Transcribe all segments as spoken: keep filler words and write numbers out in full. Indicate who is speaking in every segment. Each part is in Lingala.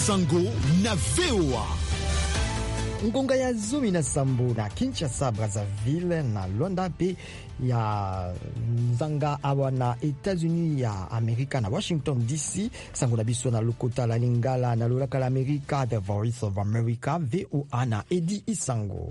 Speaker 1: Sango na V O A.
Speaker 2: Ngonga ya zomi na sambo na Kinshasa, Brazzaville na Luanda pe ya Nzanga awa na États-Unis ya Amerika na Washington D C. Sango na biso na lokota la Lingala na lolaka la Amerika, The Voice of America, V O A na Edi Isango.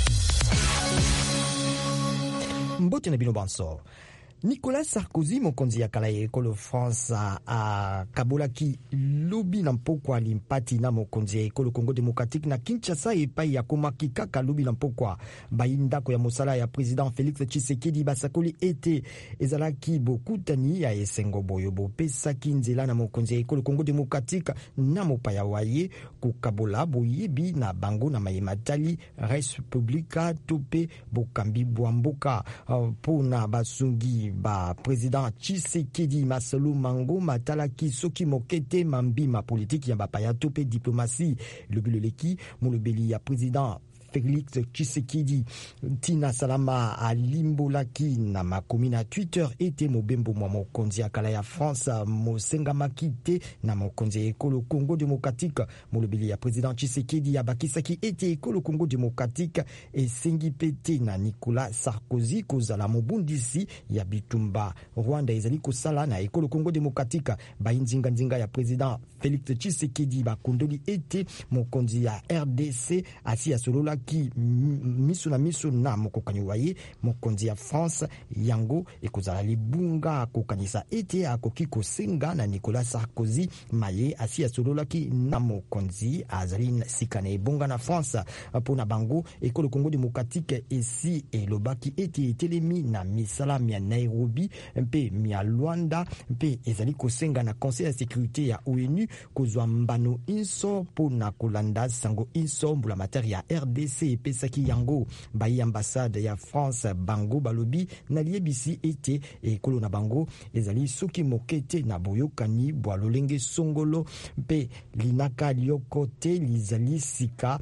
Speaker 2: Mbote na bino banso. Nicolas Sarkozy, mokonzi ya kala ya ekolo France, a kabolaki lobi na mpokwa limpati na mokonzi ya ekolo Congo Démocratique na Kinshasa epai ya komaki kaka lobi na mpokwa bayindako ya mosala ya président Félix Tshisekedi basakoli ete ezalaki bokutani ya esengo boyo bopesaki nzela na mokonzi ya ekolo Congo Démocratique na mopaya waye kokabola boyebi na bango na mayematali Respublika tope bokambi bwamboka pona basungi ba président Tshisekedi Masolo Mango matalaki soki mokete mambima politique ya bapaya tope diplomatie lobeleleki molobeli ya président Félix Tshisekedi Tina Salama alimbolaki na makomi na Twitter ete mobembo mwa mokonzi ya kala ya France mosenga makite na mokonzi ya ekolo Congo Démocratique. Molobeli ya président Tshisekedi abakisaki ete ekolo Congo Démocratique esengi pete na Nicolas Sarkozy kozala mobundisi ya bitumba Rwanda ezali kosala na ekolo Congo Démocratique. Bayinzinga nzinga ya président Félix Tshisekedi bakundoli ete mokonzi ya R D C asi asolola ki miso na miso na mokokanyi waye mokonzi ya France yango ekozala libunga kokanisa ete akoki kosenga na Nicolas Sarkozy maye asi asololaki na mokonzi azali sika na ebonga na France pona bango ekolo Congo Démocratique esi elobaki ete etelemi na misala mia Nairobi mpe mia Luanda mpe ezali kosenga na Conseil ya sécurité ya O N U kozwa mbano inso pona kolanda sango inso mbula materi ya R D C epesaki yango bayi ambassade ya France bango balobi na liebisi ete ekolo na bango ezali soki mokete na boyokani bwa lolenge songolo mpe linaka liokote lizali sika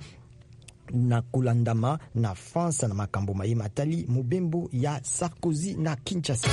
Speaker 2: na kulandama na France na makambo maye matali mobembo ya Sarkozy na Kinshasa.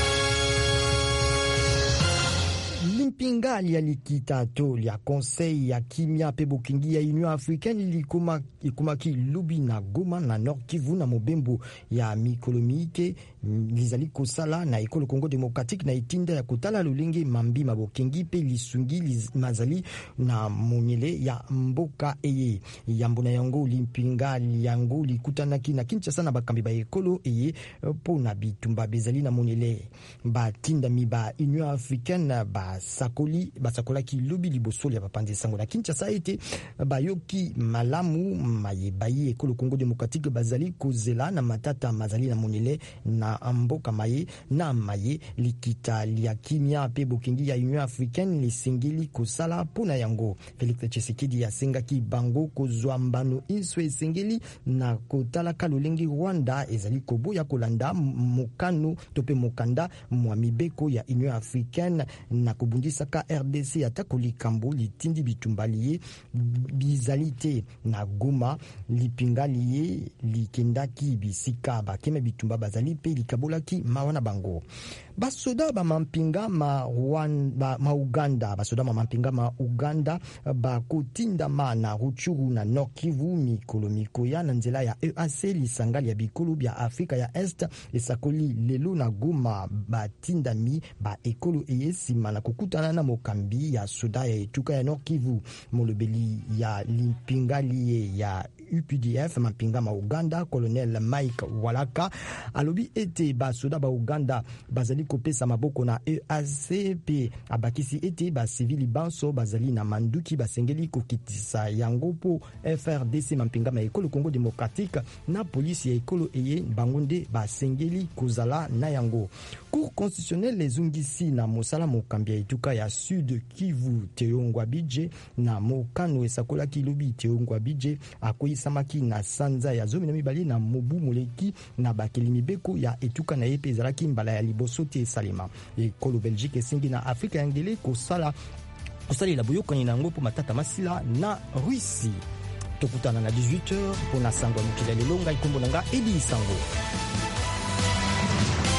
Speaker 2: Limpinga lia likita to lia conseil ya kimia pe bokingi ya Union Africaine likuma ikumaki lubi na Goma na Nord Kivu na mobembo ya mikolomike lizali kosala na ekolo Congo Démocratique na itinda ya kotala lolenge mambi mabokingi pe lisungi mazali na monyele ya mboka eye yambo na yango limpinga yango likutanaki na Kinshasa na bakambi ba ekolo eye po na bitumba bezali na monyele batinda mi ba Union Africaine ba sakoli basakolaki lobi libosoli ya bapanzi sango na Kinshasa ete bayoki malamu mayebayi ekolo Congo Démocratique bazali kozela na matata mazali na monele na mboka maye na maye likita lia kimia pe bokingi ya Union Africaine lisengeli kosala pona yango. Félix Tshisekedi asengaki bango kozwa mbano inso esengeli na kotala kalolenge Rwanda ezali koboya kolanda mokano tope mokanda mwa mibeko ya Union Africaine na kubundisaka R D C atako likambo litindi bitumbaliye bizalite na Goma lipingaliye likendaki bisika bakeme bitumba bazali pe likabolaki mawana bango. Basoda ba mampinga ma Rwanda ma Uganda basoda ma mampinga ma Uganda ba kotinda ma na Ruchuru na Nord Kivu mikolo mikoya na nzela ya E A C lisangali ya bikolo bya Afrika ya Est esakoli lelo na Goma batinda mi ba ekolo eyesima na kukutana na mokambi ya soda ya etuka ya Nord Kivu. Molobeli ya limpingali ya U P D F mampinga ma Uganda Colonel Mike Walaka alobi ete basoda ba Uganda bazali kopesa maboko na E A C P abakisi ete ba civili banso bazali na manduki basengeli kokitisa yango po F R D C mampinga ma ekolo Congo Démocratique na polisi ya ekolo eye bangonde basengeli kozala na yango. Cour constitutionnelle lezungisi na mosala mokambi ya etuka ya Sud Kivu Teongwa Bidje na mokano esakola kilobi Teongwa Bidje akoyisamaki na sanza ya zomi na mibali na mobu moleki na bakeli mibeko ya etuka na yepe ezalaki mbala ya liboso te salema. Ekolo Belgique esengi na Afrika ya ngele kosala kosala la boyokani na ngo po matata masila na Russie. Tokutana na dix-huit heures pona sango mukila lelonga ikombo nanga Edi Sango.